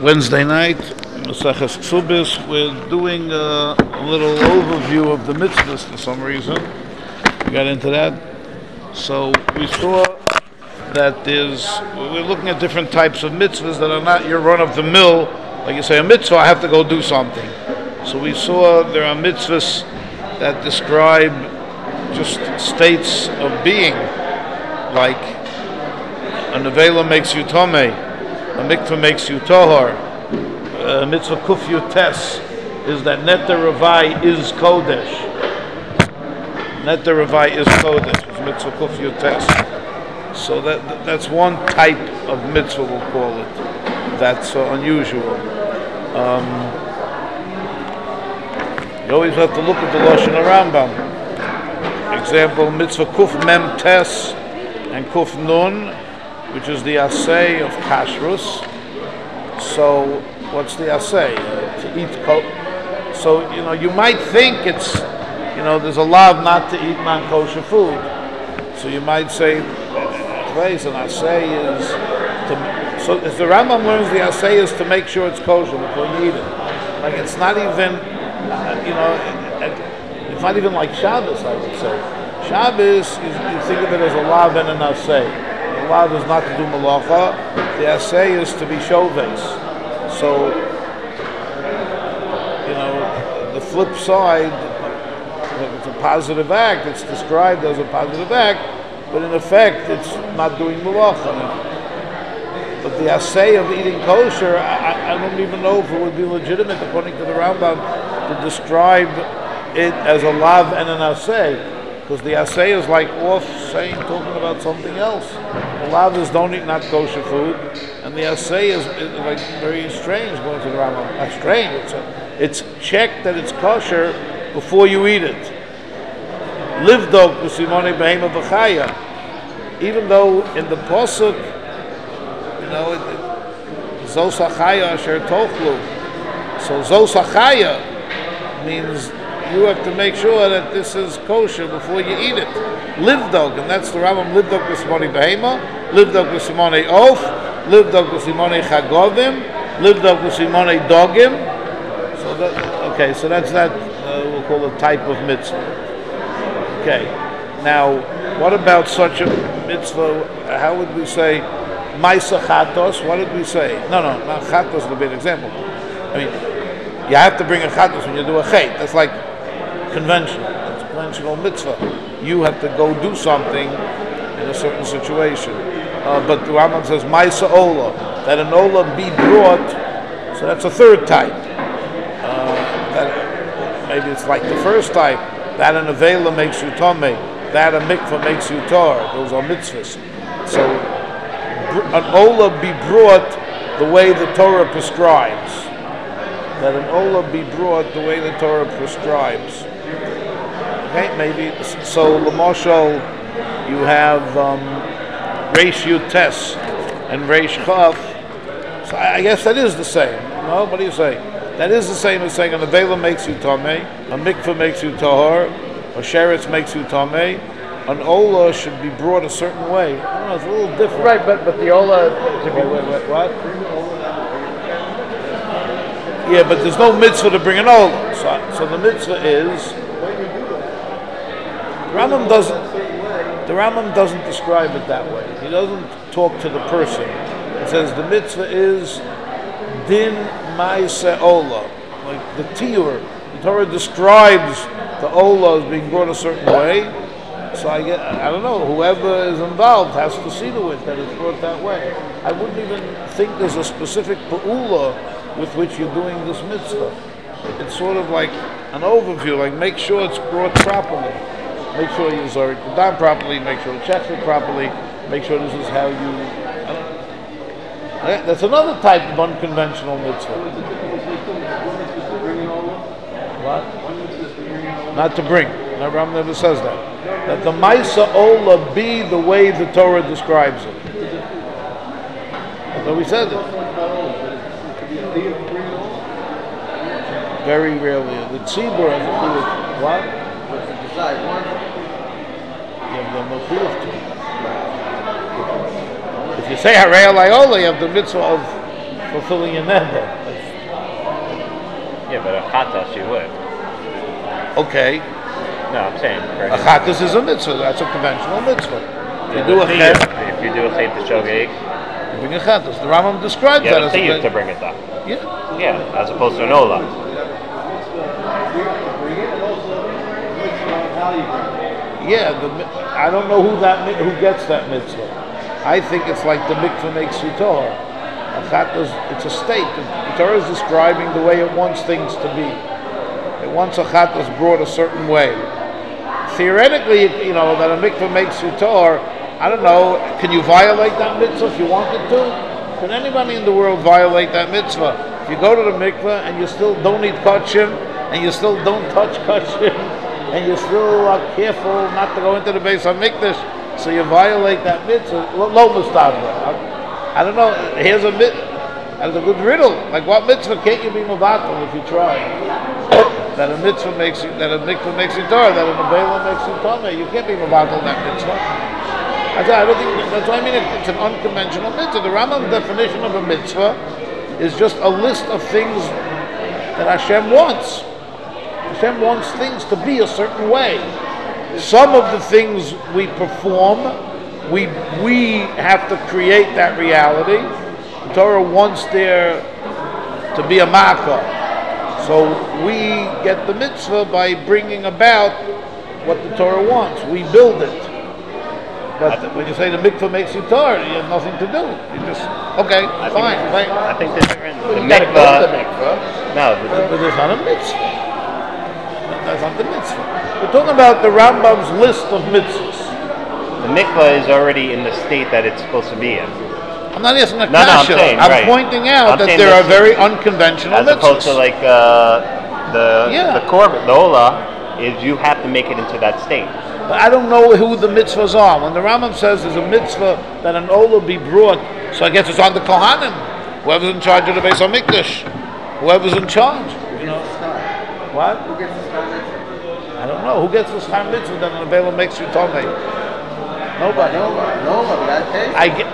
Wednesday night, Maseches Ksubis. We're doing a little overview of the mitzvahs for some reason. We got into that. So we saw that we're looking at different types of mitzvahs that are not your run-of-the-mill. Like you say, a mitzvah, I have to go do something. So we saw there are mitzvahs that describe just states of being, like a nevela makes you tomei, a mikveh makes you tohar. Mitzvah kuf yutes is that neter ravai is kodesh. Neter ravai is kodesh. It's mitzvah kuf yutes. So that's one type of mitzvah, we'll call it. That's unusual. You always have to look at the Lashon Rambam. Example, mitzvah kuf mem tes and kuf nun, which is the asay of kashrus. So, what's the asay? To eat so, you might think it's, there's a law not to eat non-kosher food. So you might say, place an asay is to, so if the Rambam learns the asay is to make sure it's kosher before you eat it. Like it's not even, it's not even like Shabbos, I would say. Shabbos, you think of it as a lav and an asay. The lav is not to do malacha. The asay is to be shoves. So, the flip side, it's a positive act. It's described as a positive act, but in effect, it's not doing malacha. But the asay of eating kosher, I don't even know if it would be legitimate, according to the Rambam, to describe it as a lav and an asay. Because the asay is like talking about something else. The lav is don't eat not kosher food, and the asay is like very strange going to the Rambam. Not strange. It's checked that it's kosher before you eat it. Livdok b'simone behema b'chaya. Even though in the pasuk, zos hachaya asher tochlu. So zos hachaya means you have to make sure that this is kosher before you eat it. Livdog, and that's the Rambam, livdog b'simone behema, livdog b'simone of, livdog b'simone chagovim, livdog b'simone dogim. So that's that, we'll call it type of mitzvah. Okay, now, what about such a mitzvah, how would we say, maisa chatos, what did we say? No, not chatos would be an example. I mean, you have to bring a chatos when you do a chet. That's like conventional. It's a conventional mitzvah. You have to go do something in a certain situation. But the Rambam says, maisa ola, that an ola be brought, so that's a third type. Maybe it's like the first type, that an avela makes you tomei, that a mikvah makes you tar. Those are mitzvahs. So an ola be brought the way the Torah prescribes. That an ola be brought the way the Torah prescribes. Okay, maybe so. L'moshel, you have reish yutes and reish chav. So I guess that is the same. No, what do you say? That is the same as saying an avela makes you tamei, a mikveh makes you tahar, a sheretz makes you tamei. An ola should be brought a certain way. I don't know, it's a little different. Right, but the ola to be what? Yeah, but there's no mitzvah to bring an ola. So the mitzvah is the Rambam doesn't describe it that way. He doesn't talk to the person. He says the mitzvah is din ma'aseh ola, like the tiur. The Torah describes the ola as being brought a certain way. So I don't know, whoever is involved has to see to it that it's brought that way. I wouldn't even think there's a specific pa'ula with which you're doing this mitzvah. It's sort of like an overview, like make sure it's brought properly. Make sure you zor it down properly, make sure it checks it properly, make sure this is how you... That's another type of unconventional mitzvah. What? Not to bring. The Rambam never says that. That the Maisa Ola be the way the Torah describes it. So we said it. Very rarely. The tzibur has a clue of what? You have no clue of two. If you say Harei Alayla, you have the mitzvah of fulfilling your neder. Yeah, but a chatas you would. Okay, No, I'm saying a chatas is a mitzvah. That's a conventional mitzvah. You do a if chet, you do a chet to shogeg, you bring a chatas. The Rambam describes you that have as a a chiyuv to bring it up. yeah. Yeah, as opposed to an ola. Yeah, I don't know who gets that mitzvah. I think it's like the mikveh makes you Torah. It's a state. The Torah is describing the way it wants things to be. It wants a chatas brought a certain way. Theoretically, that a mikveh makes you Torah. I don't know. Can you violate that mitzvah if you wanted to? Can anybody in the world violate that mitzvah? If you go to the mikveh and you still don't eat kachim and you still don't touch kachim, and you still are careful not to go into the Beis HaMikdash, so you violate that mitzvah. Lo mustadra. I don't know. Here's a that's a good riddle. Like, what mitzvah can't you be mevatel if you try? That a mitzvah makes you, that a mikvah makes you Torah, that an avela makes you tameh. You can't be mevatel that mitzvah. I don't think that's why I mean it's an unconventional mitzvah. The Rambam's definition of a mitzvah is just a list of things that Hashem wants. Hashem wants things to be a certain way. Some of the things we perform, we have to create that reality. The Torah wants there to be a makkah. So we get the mitzvah by bringing about what the Torah wants. We build it. But when you say the mikveh makes you Torah, you have nothing to do. You just, okay, fine. I think the You gotta go to the mikveh. No, But there's not a mitzvah. That's not the mitzvah. We're talking about the Rambam's list of mitzvahs. the mikvah is already in the state that it's supposed to be in. I'm not asking a No, I'm kasha. saying, I'm right. pointing out I'm that saying there are this- very unconventional As mitzvahs. opposed to like Yeah. the korban, the ola, is you have to make it into that state. But I don't know who the mitzvahs are. When the Rambam says there's a mitzvah that an olah be brought, so I guess it's on the Kohanim, whoever's in charge of the Beis HaMikdash, whoever's in charge. What? Who gets the schar mitzvah? I don't know. Who gets the schar mitzvah that an avela makes you tameh? Nobody. Nobody. That case. I get.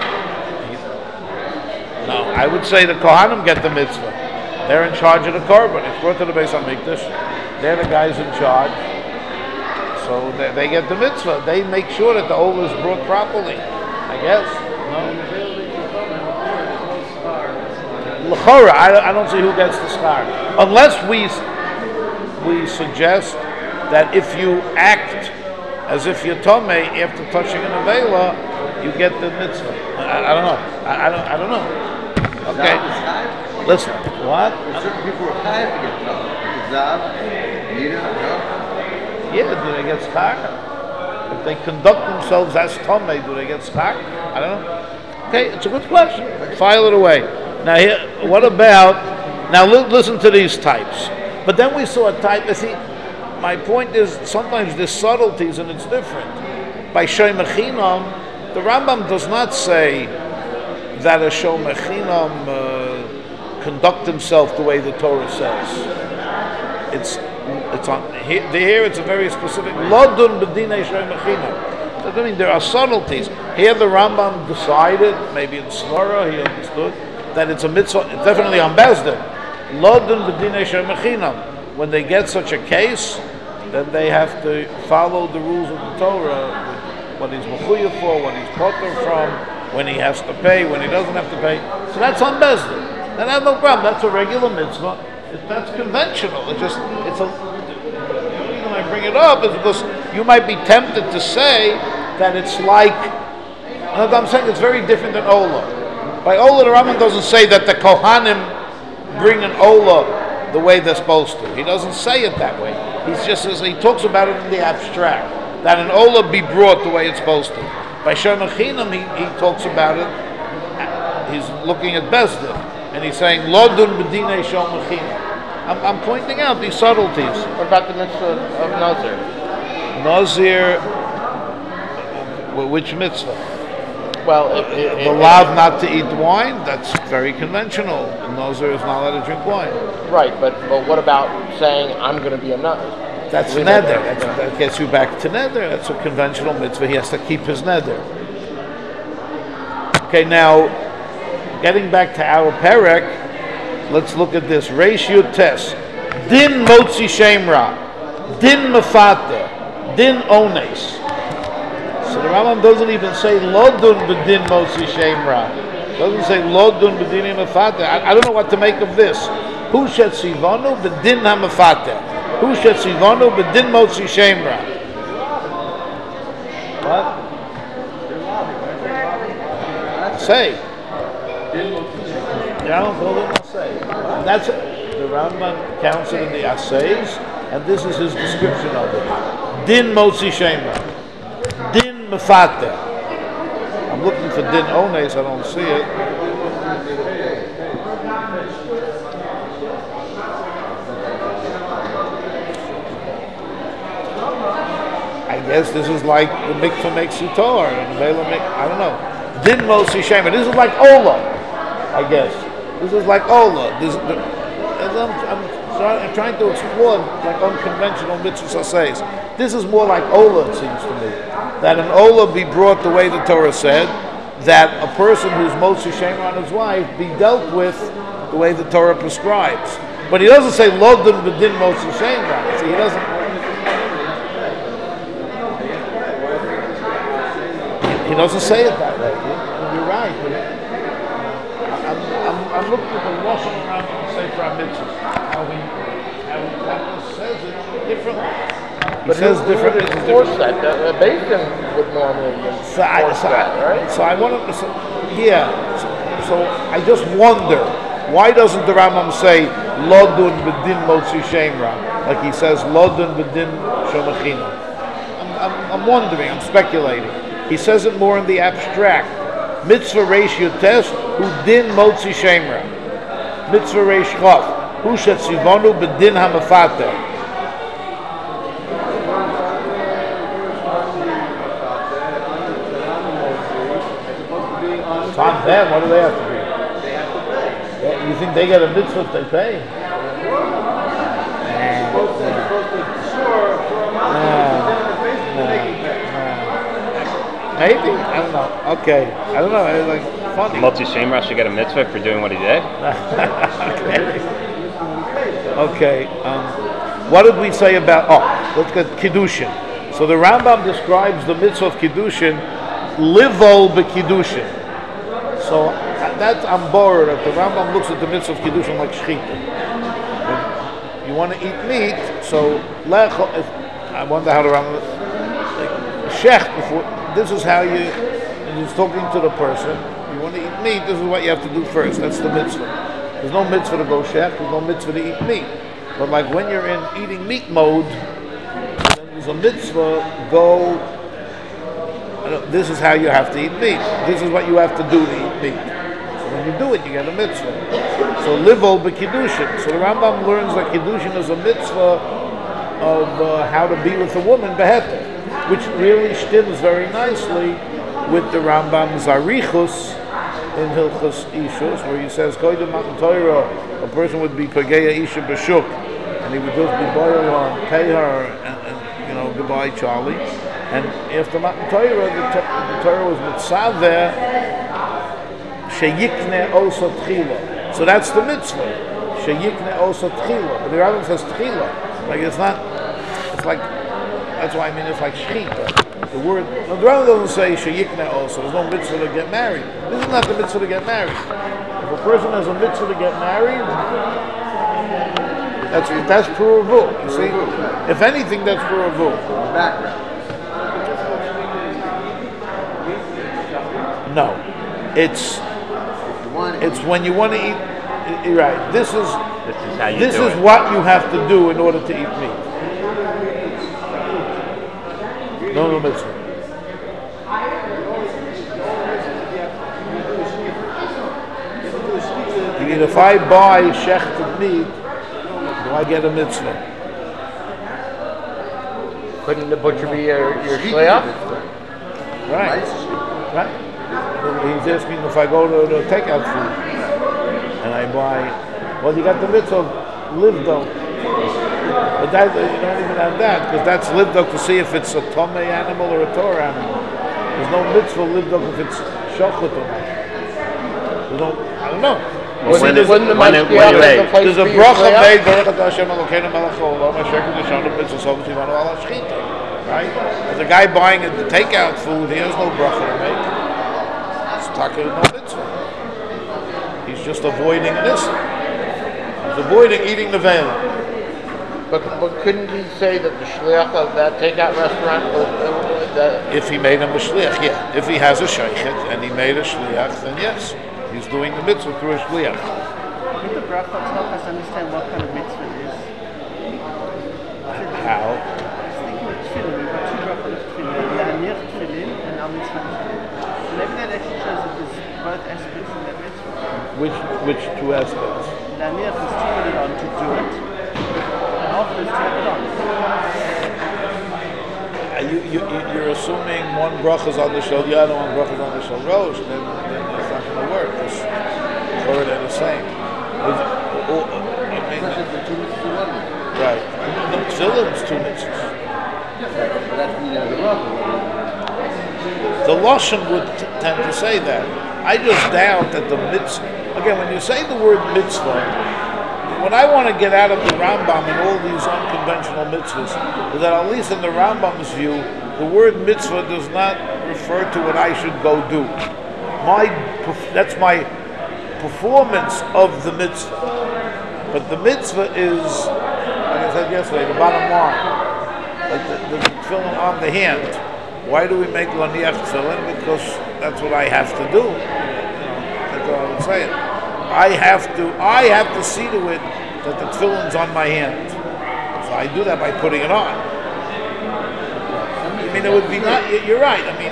No, I would say the Kohanim get the mitzvah. They're in charge of the korban. It's brought to the Beis HaMikdash. They're the guys in charge. So they get the mitzvah. They make sure that the olah is brought properly. I guess. No. L'chora, I don't see who gets the schar. Unless we suggest that if you act as if you're tameh after touching an avela, you get the mitzvah. I don't know. I don't know. Okay. Listen. What? Certain people are tired to get tough. Zav, Nita, no. Yeah, do they get schar? If they conduct themselves as tameh, do they get schar? I don't know. Okay, it's a good question. File it away. Now here, what about? Now listen to these types. But then we saw a type. You see, my point is sometimes there's subtleties and it's different. By Shomer Chinam, the Rambam does not say that a Shomer Chinam conduct himself the way the Torah says. It's on here. It's a very specific. Lodun b'dinei Shomer Chinam. I mean, there are subtleties. Here the Rambam decided, maybe in Svara he understood, that it's a mitzvah, it's definitely on Bezdin. Lodun b'dinei Shomer Chinam. When they get such a case, then they have to follow the rules of the Torah, what he's mechuyev for, what he's potter from, when he has to pay, when he doesn't have to pay. So that's on Bezdin. And that's no problem. That's a regular mitzvah. That's conventional. The reason I bring it up is because you might be tempted to say that it's like, and I'm saying it's very different than Olah. By Olah, the Rambam doesn't say that the Kohanim bring an Olah the way they're supposed to. He doesn't say it that way. He talks about it in the abstract, that an Olah be brought the way it's supposed to. By Shomer Chinam, he talks about it, he's looking at Bezdin, and he's saying, Lodun b'dinei Shomer Chinam. I'm pointing out these subtleties. What about the mitzvah of Nazir? Nazir, which mitzvah? Well, The lav not to eat wine, that's very conventional. Nazir is not allowed to drink wine. right, but what about saying I'm going to be a nut? That's neder. That gets you back to neder. That's a conventional mitzvah. He has to keep his neder. Okay, now, getting back to our perek, let's look at this. Ratio test. Din motzi shemra. Din mefate. Din ones. So the Rambam doesn't even say lodun b'din motzi shemra. Doesn't say lodun b'din mefate. I don't know what to make of this. Hu shet sivonu b'din hamefate. Hu shet sivonu b'din motzi shemra. What? Say. That's it. The Rambam counts it in the assays, and this is his description of it. Din motzi shemra. Din mefate. I'm looking for din ones. I don't see it. I guess this is like the mikvah makes you tor, and the Bela make, I don't know. Din motzi shemra. This is like Ola, I guess. This is like Ola. I'm trying to explore like unconventional mitzvahs assays. This is more like Ola, it seems to me. That an Ola be brought the way the Torah said, that a person who's motzi shemra on his wife be dealt with the way the Torah prescribes. But he doesn't say lodun b'din motzi shemra. See, he doesn't. He doesn't say it that way. You're right. I'm looking at the Lashon around the Sefer HaMitzvah. How he says it differently. But says different. Enforce that. The Beis Din would normally enforce that, right? So I want to. So I just wonder, why doesn't the Rambam say lodun b'din motzi shemra like he says lodun b'din shomachina? I'm wondering. I'm speculating. He says it more in the abstract. Mitzvah ratio test, who din motzi shemra. Mitzvah reish chof, hu shet sivonu b'din hamefate. It's on them. What do they have to do? They have to pay. Yeah, you think they get a mitzvah if they pay? Maybe? I don't know. Okay. I don't know. It's like funny. Motzi shemra should get a mitzvah for doing what he did. Okay. What did we say about? Let's get kiddushin. So the Rambam describes the mitzvah of kiddushin, livol bekiddushin. So that's I'm bored. The Rambam looks at the mitzvah of kiddushin like shchita. You want to eat meat, so I wonder how the Rambam shech before. This is how you're talking to the person. You want to eat meat, this is what you have to do first. That's the mitzvah. There's no mitzvah to go shech, there's no mitzvah to eat meat. But like when you're in eating meat mode, then there's a mitzvah, this is how you have to eat meat. This is what you have to do to eat meat. So when you do it, you get a mitzvah. So livol b'kiddushin. So the Rambam learns that kiddushin is a mitzvah of how to be with a woman, beheter, which really stems very nicely with the Rambam's Arichus in Hilchos Ishus, where he says, Koydem Matan Torah, a person would be Pageya Isha B'Shuk, and he would just be boiled on, pay her, and goodbye, Charlie. And after Matan Torah, the Torah was Mitzaveh, Sheyikne Osa Tchila. So that's the mitzvah, Sheyikne Osa Tchila. But the Rambam says Tchila. Like it's not, it's like, that's why I mean it's like shechita. The word, the Rambam doesn't say sheyikne also. There's no mitzvah to get married. This is not the mitzvah to get married. If a person has a mitzvah to get married, that's puravu. You see, if anything, that's puravu. Background. No, it's when you want to eat. You're right. This is how you this do is it. what you have to do in order to eat meat. No mitzvah. If I buy shechted meat, do I get a mitzvah? Couldn't the butcher be your shliach? Right. He's asking if I go to the takeout food and I buy. Well, you got the mitzvah of livdo. But that, you don't even have that, because that's livdok to see if it's a tomei animal or a Torah animal. There's no mitzvah livdok if it's shochet or not. I don't know. Well, Wouldn't the when Mashgiach wait. have a place There's a for your bracha shliach? made Baruch Atah Hashem Elokeinu melech haolam asher kedeshanu b'tzvos tivanu ala shchita. Right? But the guy buying the takeout food, he has no bracha to make. It's talking no mitzvah. He's just avoiding this. He's avoiding eating the veil. But couldn't he say that the shliach of that takeout restaurant was If he made him a shliach, yeah. If he has a sheikhet and he made a shliach, then yes, he's doing the mitzvah through a shliach. Could the brachot help us understand what kind of mitzvah it is? How? I was thinking of tefillin. We've got two brachot of tefillin, la'anir tefillin and al mitzvah tefillin. So maybe that actually shows that there's both aspects in that mitzvah. Which two aspects? La'anir is to put it on to do it, and afterwards to have it on. You're assuming one bracha is on the shel yad and one bracha is on the shel rosh, then it's not going to work. It's already the same. Right. The tefillin is two mitzvahs. The Lashon would tend to say that. I just doubt that the mitzvah. Again, when you say the word mitzvah, what I want to get out of the Rambam and all these unconventional mitzvahs is that at least in the Rambam's view, the word mitzvah does not refer to what I should go do. That's my performance of the mitzvah. But the mitzvah is, like I said yesterday, the bottom line. Like the tefillin on the hand. Why do we make laniach tefillin? Because that's what I have to do. That's what I'm saying. I have to see to it that the tefillin's on my hand. So I do that by putting it on. I mean, it would be not. You're right. I mean,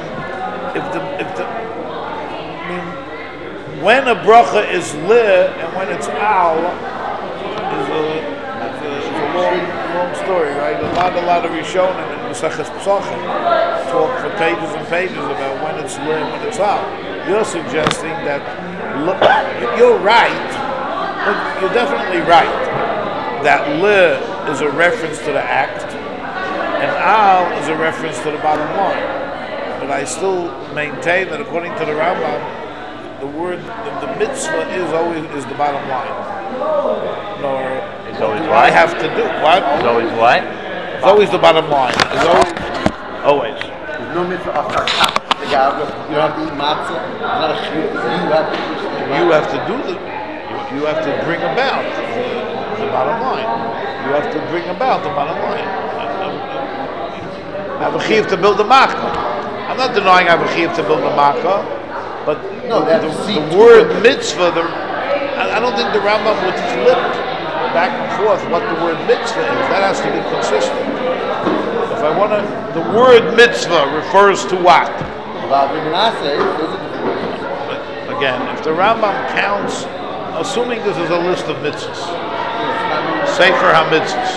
when a bracha is le and when it's al, is a long story, right? A lot of Rishonim in Maseches Pesachim talk for pages and pages about when it's le and when it's al. You're suggesting that you're right, but you're definitely right that le is a reference to the act and al is a reference to the bottom line. But I still maintain that according to the Rambam, the word, the mitzvah is the bottom line. No, It's always do what? I have to do what? It's always what? It's always the bottom line. It's always. There's no mitzvah after that. You don't have to eat matzah. It's not a shliach. You have to do you have to bring about the bottom line. You have to bring about the bottom line. I have a chiyuv to build a makkah. I'm not denying I have a chiyuv to build a makkah, but No, the word mitzvah, I don't think the Rambam would flip back and forth what the word mitzvah is. That has to be consistent. If I want to, the word mitzvah refers to what? Again, if the Rambam counts, assuming this is a list of mitzvahs, Sefer HaMitzvahs.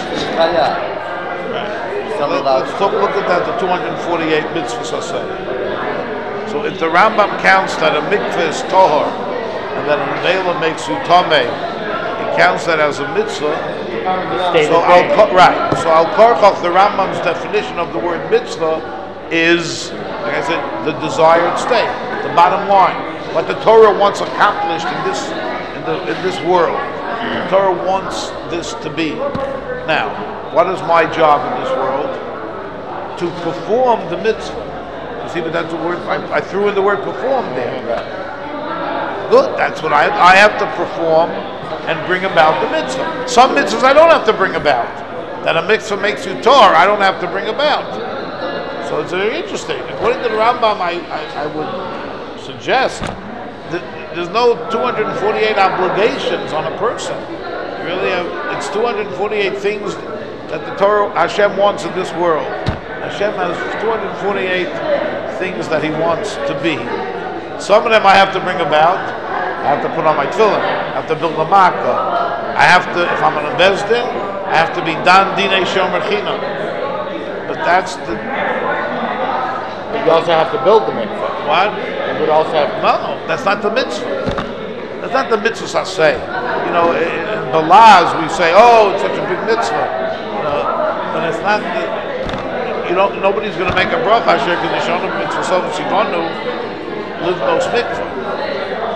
Let's look at that, the 248 mitzvahs are saying. So if the Rambam counts that a mikveh is tohar, and that a nevela makes you tameh, he counts that as a mitzvah. So Al Karchach, the Rambam's definition of the word mitzvah is, like I said, the desired state, the bottom line, what the Torah wants accomplished in this world. The Torah wants this to be. Now, what is my job in this world? To perform the mitzvah. You see, but that's the word. I threw in the word perform there. Good. That's what I have to perform and bring about the mitzvah. Some mitzvahs I don't have to bring about. That a mitzvah makes you Torah, I don't have to bring about. So it's very interesting. According to the Rambam, I would suggest that there's no 248 obligations on a person. You really have, it's 248 things that the Torah Hashem wants in this world. Hashem has 248 things that He wants to be. Some of them I have to bring about. I have to put on my tefillin. I have to build a makkah. I have to, if I'm on a bezdin, I have to be dan dinei shomer chinam. But that's the. You also have to build the mitzvah. What? You would also have. No, that's not the mitzvah. That's not the mitzvahs I say. You know, in Balaz we say, oh, it's such a big mitzvah. But it's not. Nobody's going to make a bracha asher kedeshanu mitzvah so that you live no mikvah. But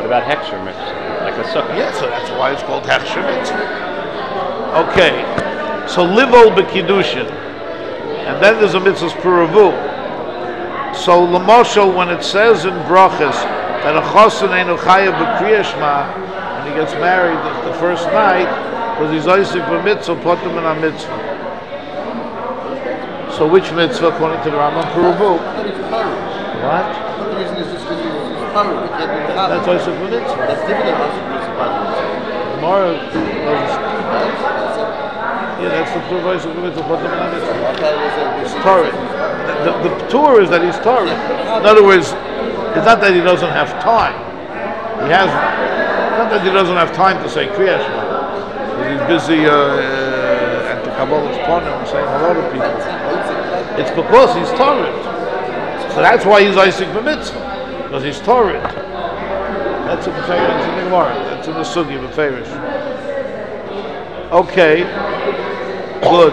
about hechsher mitzvah, like a sukkah? Yeah, so that's why it's called hechsher mitzvah. Okay, so livol b'kiddushin, and then there's a mitzvah's puravu. So l'moshel, when it says in brachas that a chosin einu chayav b'kriyas shema, when he gets married the first night, because he's Isaac b'mitzvah, put him in a mitzvah. So which mitzvah, according to the Rambam, puravu? What? The reason is just because he's Torah. He can't be Mechaber. That's Isaac b'mitzvah. That's different than Isaac b'mitzvah. Tomorrow, yeah, that's the proof of Isaac b'mitzvah, put him in a mitzvah. It's Torah. The Torah is that he's Torah. In other words, it's not that he doesn't have time. He has, not that he doesn't have time to say Kriya Shema. He's busy at the Kabbalah's partner and saying hello to people. It's because he's Torah. So that's why he's Isaac b'mitzvah, because he's Torah. That's in the Gemara. That's in the Sugi b'Ferish. Okay, good.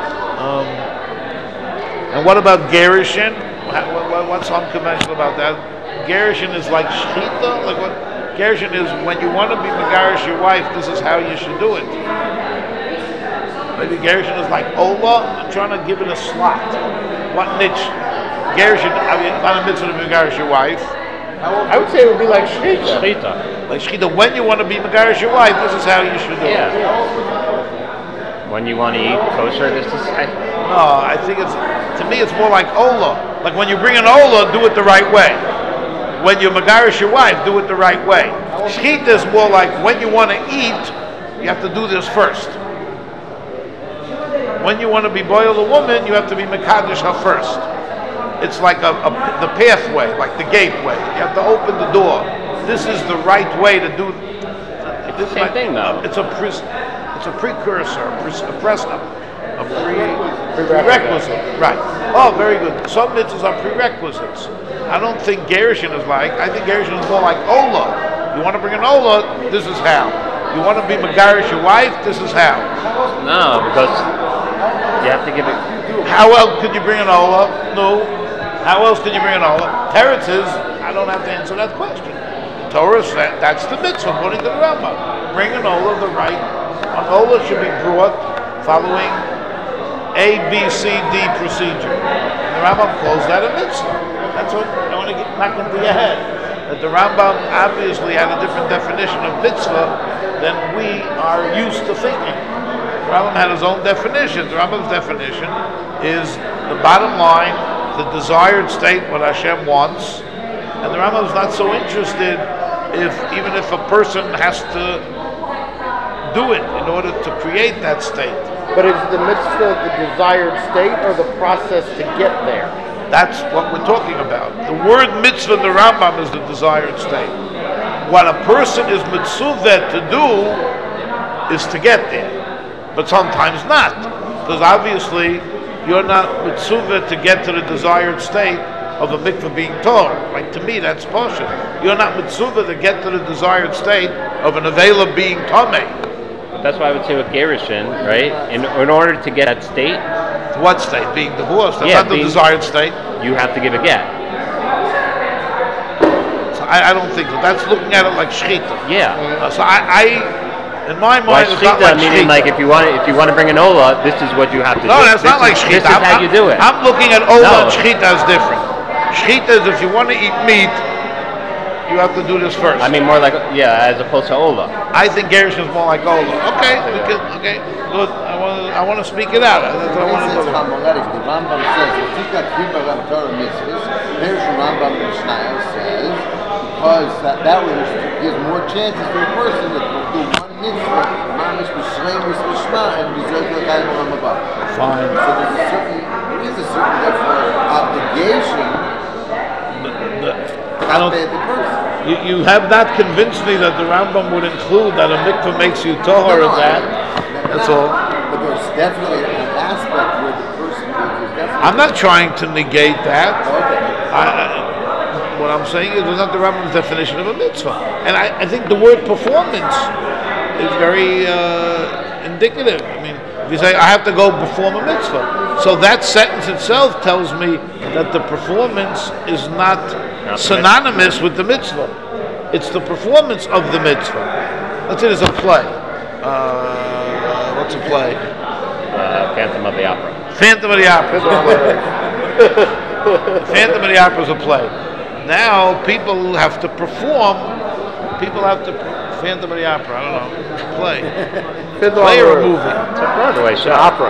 And what about Gerushin? What's unconventional about that? Gerushin is like shechita. Like what? Gerushin is when you want to be megarish your wife. This is how you should do it. Maybe Gerushin is like Ola. I'm trying to give it a slot. What niche? Gerushin. I mean, not a mitzvah to be megarish your wife. I would say it would be like shechita. Shechita. Like shechita, when you want to be megarish your wife, this is how you should do it. When you want to eat kosher, this is. No, I think to me it's more like Ola. Like when you bring an Ola, do it the right way. When you megarish your wife, do it the right way. Shechita is more like when you want to eat, you have to do this first. When you want to be boiled a woman, you have to be mekadosh her first. It's like the pathway, like the gateway. You have to open the door. This is the right way to do. It's the same thing, though. It's a precursor, a prerequisite. Right. Oh, very good. Some mitzvahs are prerequisites. I don't think Gerushin is like. I think Gerushin is more like Ola. You want to bring an Ola? This is how. You want to be megarish your wife? This is how. No, because you have to give it. How else could you bring an Ola? No. How else can you bring an Ola? Teretz is, I don't have to answer that question. The Torah said that's the mitzvah according to the Rambam. Bring an Ola the right. An Ola should be brought following A, B, C, D procedure. And the Rambam calls that a mitzvah. That's what I want to get back into your head. That the Rambam obviously had a different definition of mitzvah than we are used to thinking. The Rambam had his own definition. The Rambam's definition is the bottom line, the desired state, what Hashem wants. And the Rambam's not so interested even if a person has to do it in order to create that state. But is the mitzvah the desired state or the process to get there? That's what we're talking about. The word mitzvah in the Rambam is the desired state. What a person is mitzvah to do is to get there. But sometimes not. Because obviously you're not mitzvah to get to the desired state of a mikveh being torah. Like to me, that's partial. You're not mitzvah to get to the desired state of an avela being tameh. But that's why I would say with Gerushin, right? In order to get that state, What state? Being divorced. That's Yeah, not the being- desired state. you have to give a get. So I don't think so. That's looking at it like shechita. Yeah. So I in my Why mind, it's not shechita? like Meaning, shechita. like if you want to bring an ola, this is what you have to do. No, that's not like This shechita. is how you do it. I'm looking at ola No. and shechita as different. Shechita is if you want to eat meat, you have to do this first. I mean, more like as opposed to ola. I think Gershon is more like ola. Okay, okay, good. I want to speak it out. That's what I want to It's do. Hamoletic. The Rambam says, if you got Kibaram Torah mitzvahs, here's the Rambam Mishnah says, because that way gives more chances for a person to do one mitzvah, mamish b'shleimus b'shma, and deserve the kind of Rambam. Fine. So there is a certain therefore obligation to I don't. pay the person. You have not convinced me that the Rambam would include that a mikveh makes you tahor of that. That's all. But there's definitely an aspect where the person is definitely. I'm not trying to negate that. Okay. What I'm saying is it's not the Rambam's definition of a mitzvah. And I think the word performance is very indicative. I mean, if you say, I have to go perform a mitzvah. So that sentence itself tells me that the performance is not synonymous with the mitzvah. It's the performance of the mitzvah. Let's say there's a play. What's a play? Phantom of the Opera. Phantom of the Opera. Phantom of the Opera is a play. Now people have to perform. People have to Phantom of the Opera. I don't know. Play. Play or a movie? It's a Broadway show. Opera.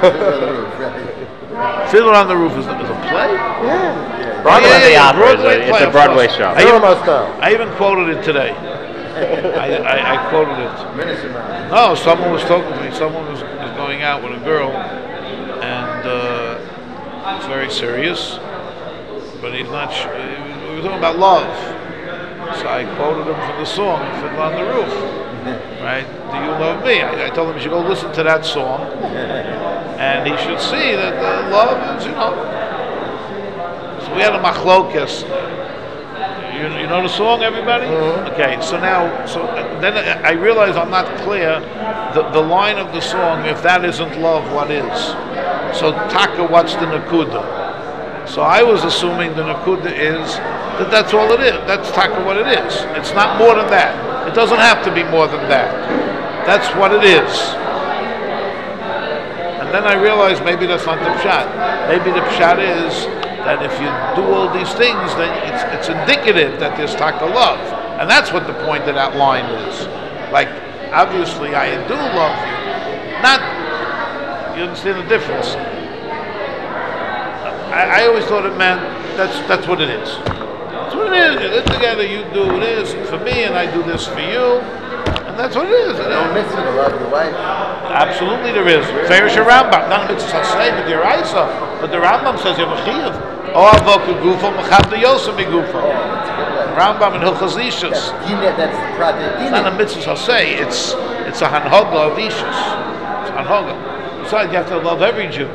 Fiddler on the Roof is a play. Yeah. Broadway of the yeah, Opera is Broadway it's play, a of Broadway course. show. I even quoted it today. I quoted it. No, someone was talking to me. Someone was going out with a girl, and it's very serious. But he's not. We were talking about love. So I quoted him from the song "Fiddler on the Roof." Right? Do you love me? I told him he should go listen to that song, and he should see that love is, So we had a machlokes. You know the song, everybody? Mm-hmm. Okay, so then I realize I'm not clear. The line of the song, if that isn't love, what is? So taka, what's the nakuda? So I was assuming the nakuda is that's all it is. That's taka what it is. It's not more than that. It doesn't have to be more than that. That's what it is. And then I realized maybe that's not the pshat. Maybe the pshat is that if you do all these things, then it's indicative that there's taka love. And that's what the point of that line is. Like, obviously I do love you. Not, you understand the difference? I always thought it meant that's what it is. That's what it is. You live together, you do this for me, and I do this for you. And that's what it is. No mitzvah to love your wife. Absolutely there is. Fairish Rambam. Not a mitzvah say with your Isa, but the Rambam says you have a chiyuv. Oh, avoku gufo, mechab the yosem gufo. Rambam in Hilchos Ishus. That's the project. It's not a mitzvah say. It's a hanhoga of Ishus. It's hanhoga. Besides, you have to love every Jew.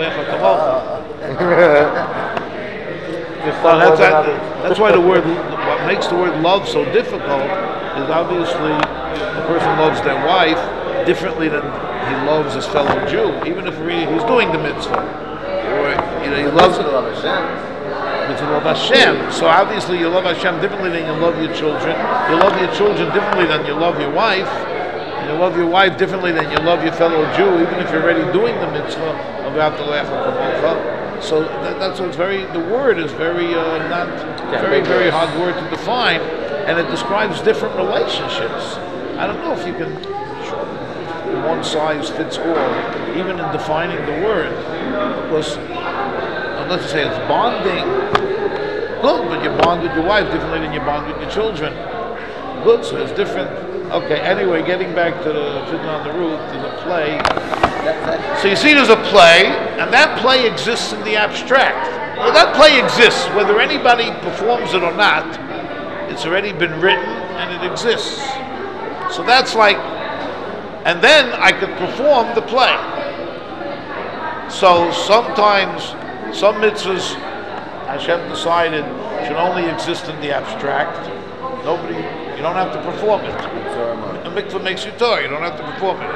That's why the word, what makes the word love so difficult is obviously a person loves their wife differently than he loves his fellow Jew, even if he's doing the mitzvah. Or, he loves to love Hashem. To love Hashem. So obviously you love Hashem differently than you love your children. You love your children differently than you love your wife. And you love your wife differently than you love your fellow Jew, even if you're already doing the mitzvah about the lecha. So that's what's the word is very very hard word to define, and it describes different relationships. I don't know if you can one size fits all, even in defining the word, because let's say it's bonding, good, but you bond with your wife differently than you bond with your children. Good, so it's different. Okay, anyway, getting back to the Fiddler on the Roof, there's a play. So you see there's a play, and that play exists in the abstract. Well, that play exists, whether anybody performs it or not, it's already been written and it exists. So that's like, and then I could perform the play. So sometimes, some mitzvahs, Hashem decided, should only exist in the abstract. You don't have to perform it. The mikvah makes you Torah, you don't have to perform it.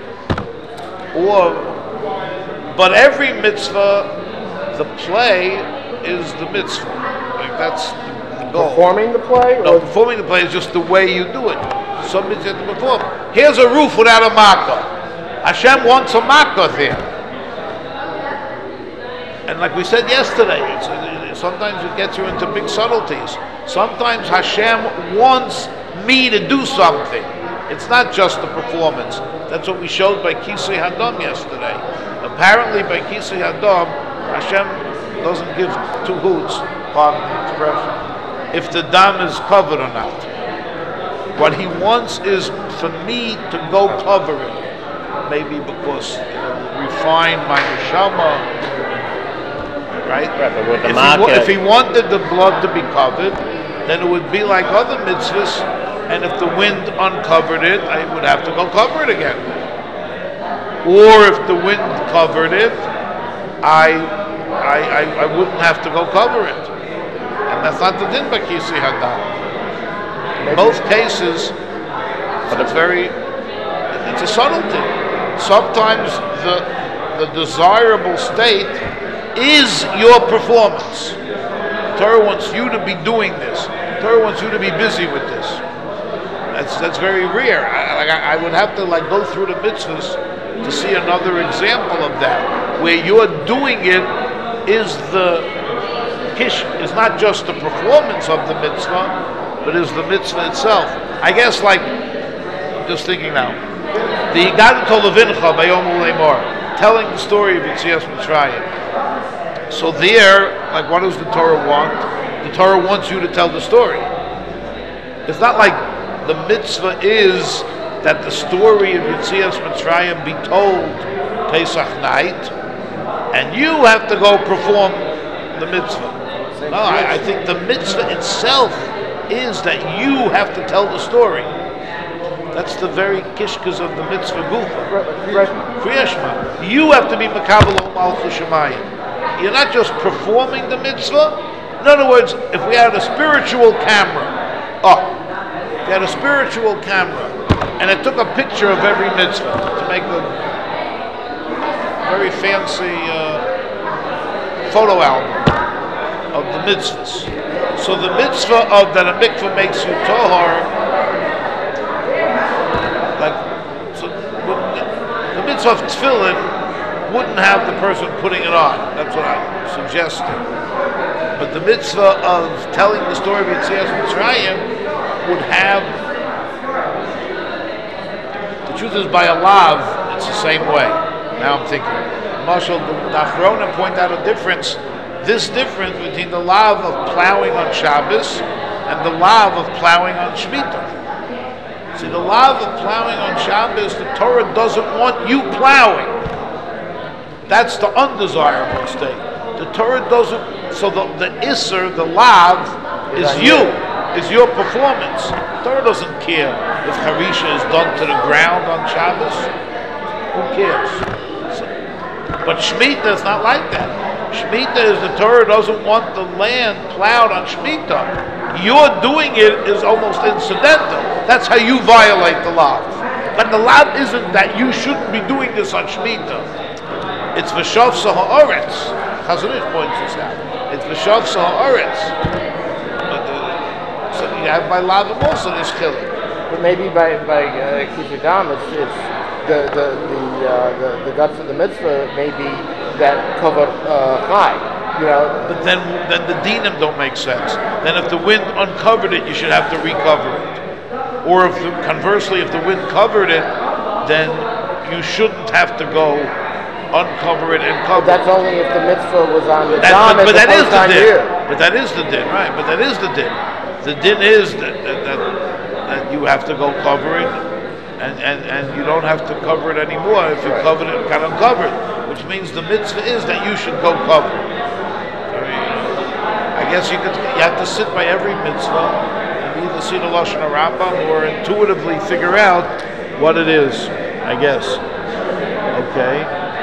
But every mitzvah, the play is the mitzvah. Like that's the goal. Performing the play? No, performing the play is just the way you do it. Some mitzvah have to perform. Here's a roof without a makkah. Hashem wants a makkah there. And like we said yesterday, sometimes it gets you into big subtleties. Sometimes Hashem wants me to do something. It's not just the performance. That's what we showed by Kisei Hadam yesterday. Apparently by Kisei Hadam, Hashem doesn't give two hoots, pardon the expression, if the dam is covered or not. What he wants is for me to go cover it. Maybe because it'll refine my neshama, right? But with the If he wanted the blood to be covered, then it would be like other mitzvahs, and if the wind uncovered it, I would have to go cover it again. Or if the wind covered it, I wouldn't have to go cover it. And that's not the din by Kisei Hadam. In both cases, it's a subtlety. Sometimes the desirable state is your performance. Torah wants you to be doing this. Torah wants you to be busy with this. That's very rare. I would have to like go through the mitzvahs to see another example of that, where you're doing it is the kish, is not just the performance of the mitzvah, but is the mitzvah itself. I guess like, I'm just thinking now, the Higadah to Levincha by Yom Uleimor, telling the story of Yetzias Mitzrayim. So there, like what does the Torah want? The Torah wants you to tell the story. It's not like the mitzvah is that the story of Yetzias Mitzrayim be told Pesach night, and you have to go perform the mitzvah. No, I think the mitzvah itself is that you have to tell the story. That's the very kishkas of the mitzvah gufa. Kriyashma. You have to be makabel ol malchus shemayim. You're not just performing the mitzvah. In other words, if we had a spiritual camera, if we had a spiritual camera, and it took a picture of every mitzvah to make a very fancy photo album of the mitzvahs. So the mitzvah of that a mikvah makes you tohar, like, so the mitzvah of tefillin wouldn't have the person putting it on. That's what I'm suggesting. But the mitzvah of telling the story of Yetzias Mitzrayim would have, the truth is by a lav, it's the same way. Now I'm thinking. Marshal, the Achronim point out a difference, this difference between the lav of plowing on Shabbos and the lav of plowing on Shemitah. See, the lav of plowing on Shabbos, the Torah doesn't want you plowing. That's the undesirable state. The Torah doesn't, so the Isser, the lav, is you, is your performance. The Torah doesn't care if Harisha is done to the ground on Shabbos. Who cares? But Shemitah is not like that. Shemitah is the Torah doesn't want the land plowed on Shemitah. Your doing it is almost incidental. That's how you violate the law. But the law isn't that you shouldn't be doing this on Shemitah. It's v'shavsa ha'aretz. Chazon Ish points this out. It's v'shavsa ha'aretz. So you have by lav also this chiluk. But maybe by Kishadam, it's the guts of the mitzvah may be that cover high, you know. But then the dinim don't make sense. Then if the wind uncovered it, you should have to recover it. Or if conversely, if the wind covered it, then you shouldn't have to go uncover it and cover. But that's only if the mitzvah was on the dam. But that is the din. But that is the din, right? But that is the din. The din is that you have to go cover it. And you don't have to cover it anymore if you covered it and got uncovered, which means the mitzvah is that you should go cover it. I guess you have to sit by every mitzvah and either see the Lashon HaRambam or intuitively figure out what it is, I guess. Okay.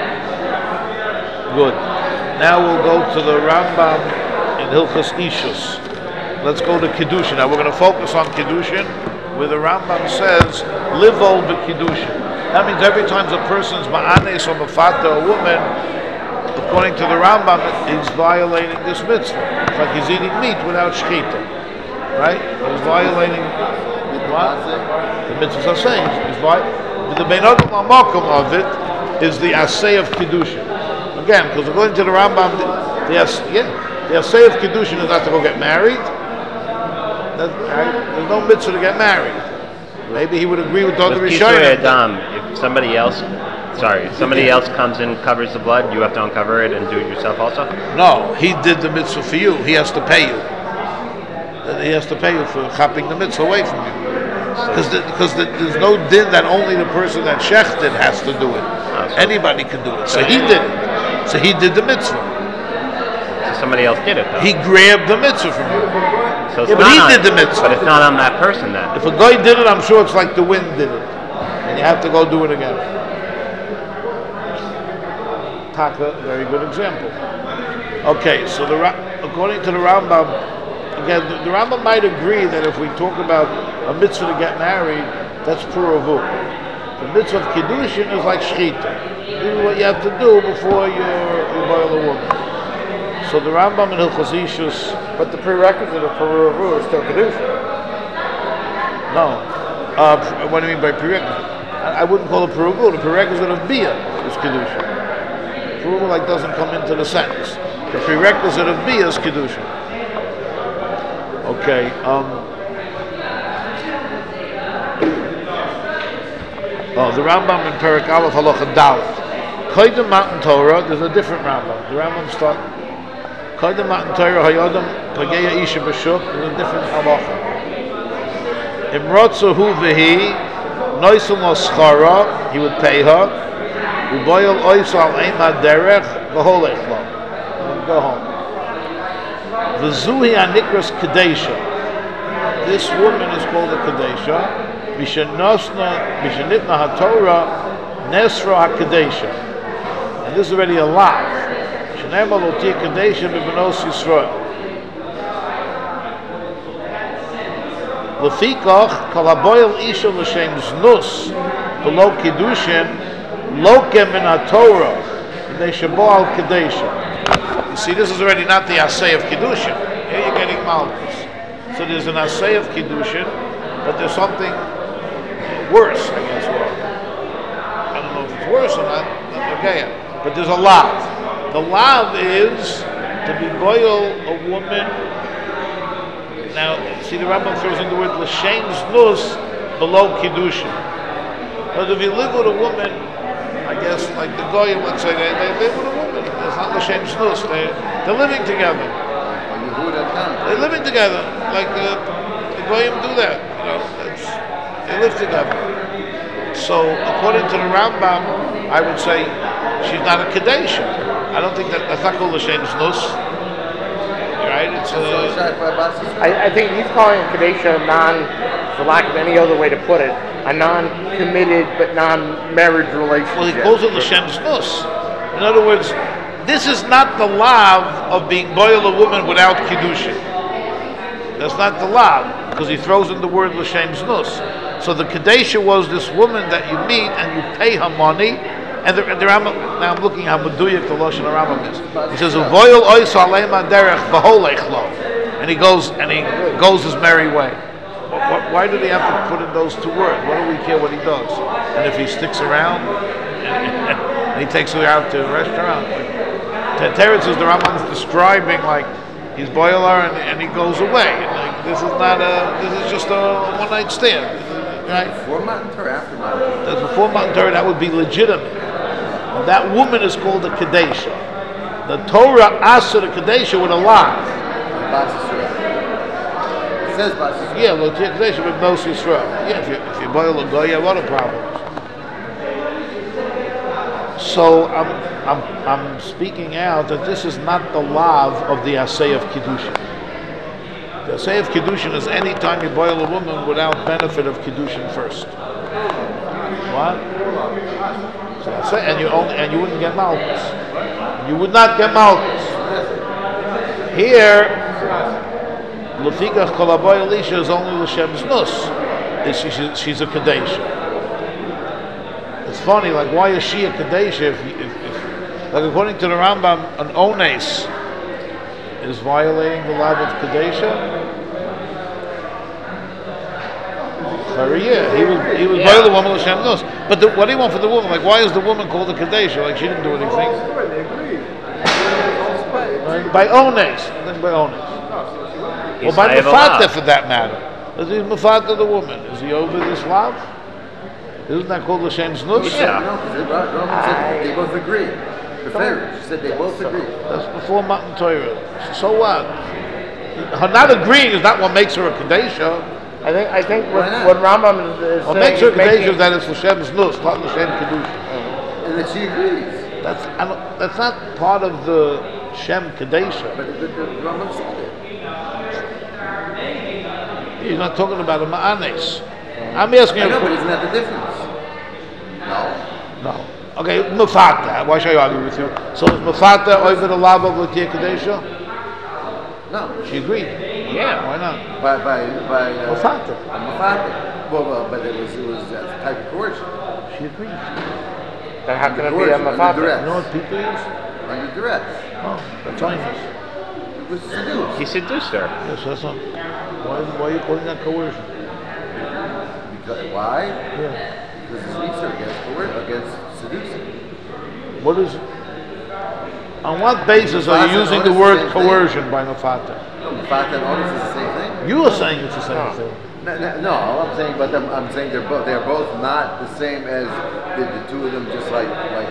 Good. Now we'll go to the Rambam in Hilchos Ishus. Let's go to Kiddushin. Now we're going to focus on Kiddushin, where the Rambam says, livol b'kiddushin. That means every time a person's ma'anes or mafata a woman, according to the Rambam, he's violating this mitzvah. It's like he's eating meat without shechita. Right? He's violating what? The mitzvahs are saying. The bein adam ha'makom of it is the asay of kiddushin. Again, because according to the Rambam, the asay of kiddushin is not to go get married. There's no mitzvah to get married. Maybe he would agree with other Rishonim. If somebody else comes and covers the blood, you have to uncover it and do it yourself also? No, he did the mitzvah for you. He has to pay you. He has to pay you for chopping the mitzvah away from you. Because there's no din that only the person that shechted has to do it. Anybody can do it. So he did it. So he did the mitzvah. So somebody else did it, though. He grabbed the mitzvah from you. So but he did the mitzvah. But it's not on that person then. If a guy did it, I'm sure it's like the wind did it. And you have to go do it again. Taka, very good example. Okay, so according to the Rambam, again, the Rambam might agree that if we talk about a mitzvah to get married, that's puravu. The mitzvah of kiddushin is like shechita. This is what you have to do before you boil a woman. So the Rambam in Hilchos Ishus, But the prerequisite of Peru is still Kedusha. no. What do you mean by prerequisite? I wouldn't call it Peru. The prerequisite of Bia is Kedusha. Peru like doesn't come into the sentence. The prerequisite of Bia is Kedusha. Okay. The Rambam in Perek Aleph Halacha Dalet. Koydem Matan Torah, there's a different Rambam. The Rambam starts Koydem Matan Torah Hayodam Pageya Isha B'Shuk. There's a different halacha. Imrotzu Hu V'Hi Noisul Moschara, he would pay her. Uboyel Oisal Eimad Derech V'Holech Lo. Go home. V'Zuhi Anikras Kadesha. This woman is called a Kadesha. Mishanitna HaTorah Nesra HaKadesha. And this is already a lot. Shenema Lotir Kadesha B'Benos Yisrael. Lefikach Kol HaBoyel Isha L'Shem Znus Below Kiddushin Lokem in HaTorah Kadesha Bo'al Kadesha. You see, this is already not the Asay of Kiddushin. Here you're getting Malchus. So there's an Asay of Kiddushin, but there's something worse, I guess. Well, I don't know if it's worse or not. Okay, but there's a lav. The lav is to be boil a woman. Now, see, the Rambam throws in the word l'shem znus below kiddushin. But if you live with a woman, I guess, like the goyim, let's say, they live with a woman. It's not l'shem znus. They're living together. They're living together. Like the goyim do that. You know, they live together. So, according to the Rambam, I would say she's not a Kadesha. I don't think that's not called l'shem znus. Right? It's I think he's calling it Kadesha for lack of any other way to put it, a non-committed but non-marriage relationship. Well, he calls it l'shem znus. In other words, this is not the lav of being boil a woman without kiddushin. That's not the lav, because he throws in the word l'shem znus. So the Kadesha was this woman that you meet and you pay her money. And the Rambam, now I'm looking how Meduyak the Lashon Rambam is. He says, "Uvoyel ois aleima derech v'holech lo," and he goes his merry way. Why do they have to put in those two words? What do we care what he does? And if he sticks around and he takes her out to a restaurant, Teretz is the Rambam's describing like he's boiler and he goes away. Like this is just a one night stand. Right? Before Matan Torah, after Matan Torah. That's before Matan Torah, that would be legitimate. And that woman is called a Kadesha. The Torah asked the Kadesha with a lot. It says Bas Yisrael. Yeah, Lotia Kadesha with Nos Yisrael. Yeah, if you boil a goy, you have other problems. So I'm speaking out that this is not the lav of the Asay of Kiddushin. The Asay of Kiddushin is any time you boil a woman without benefit of Kiddushin first. What? So that's it. And you wouldn't get Malchus. You would not get Malchus. Here, Lefikach Kol HaBoyel Isha is only l'shem znus. She's a Kadesha. It's funny, like why is she a Kadesha if like according to the Rambam, an Ones is violating the law of Kadesha? Yeah, he was boil the woman l'shem znus. But what do you want for the woman? Like why is the woman called a Kadesha? Like she didn't do anything. Right? By Ones. Then by Ones. Or by Mefata for that matter. Is he Mefata the woman? Is he over this love? Isn't that called l'shem znus? Yeah. No, because they both agree. The Pharaoh, she said they both agree. That's before Matan Torah. So what? Her not agreeing is not what makes her a Kadesha. I think what Rambam is what saying makes her a Kadesha is that it's l'shem znus, not l'shem kedusha. And that she agrees. That's not part of the Shem Kadesha. But the Rambam said it. He's not talking about a Ma'anes. I'm asking you. But isn't that the difference? No. Okay, Mefata. Why should I argue with you? So is Mefata over the law of Latia Kadesha? No. She agreed. Yeah. Why not? By Mefata. Mefata. Well, but it was a type of coercion. She agreed. Then how can it be a Mefata? You know what people use? Under duress. Oh, that's Oinus. was seduced. He seduced her. Yes, that's not. Why are you calling that coercion? Because, why? Yeah. Because it's weaker against seducing. What is? On what basis are you using the word coercion by Mafata? No, the fact that honest is the same thing. You are saying it's the same thing. No, I'm saying, but I'm saying they're both not the same as the two of them. Just like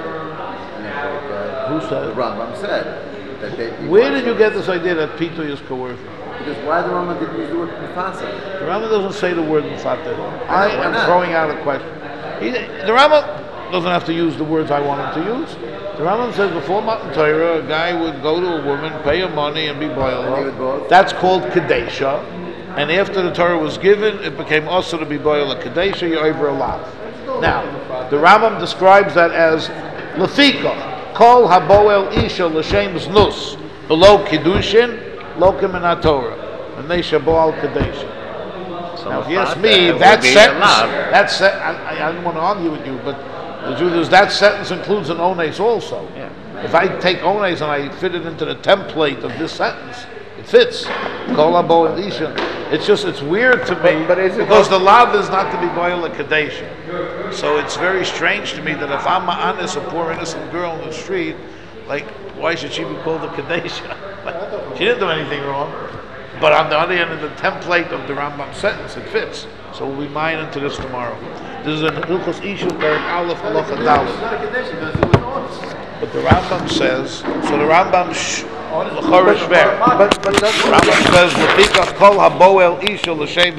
Who said? the Rambam said that they. Where did you get this idea that Pito is coercion? Because why the Rambam didn't use the word Mufasa? The Rambam doesn't say the word Mufata. I Why am not? throwing out a question. The Rambam doesn't have to use the words I want him to use. The Rambam says before Matan Torah, a guy would go to a woman, pay her money, and be And he would boiled. both? That's called Kadesha. And after the Torah was given, it became also to be boiled a Kadesha, you're over a lot. Now, the Rambam describes that as Lefika, Kol Haboel Isha L'Shem Znus, below Kiddushin, Lokim in Torah, and they Shaboal Kadesha. So Now, if you ask Mufata me, would that be sentence, allowed. I don't want to argue with you, but the truth is that sentence includes an ones also. Yeah. If I take ones and I fit it into the template of this sentence, it fits. Kol habo and isha. It's weird to me But is it because the lav is not to be boil a kadesha. So it's very strange to me that if I'm honest, a poor innocent girl in the street, like why should she be called a kadesha? She didn't do anything wrong. But on the other hand, in the template of the Rambam sentence, it fits. So we'll be mine into this tomorrow. This is an Hilchos Ishu Perek Aleph Halacha Daled. But the Rambam says, so the Rambam L'chor is fair. But Rambam says, "L'fikach kol haboel isha l'shem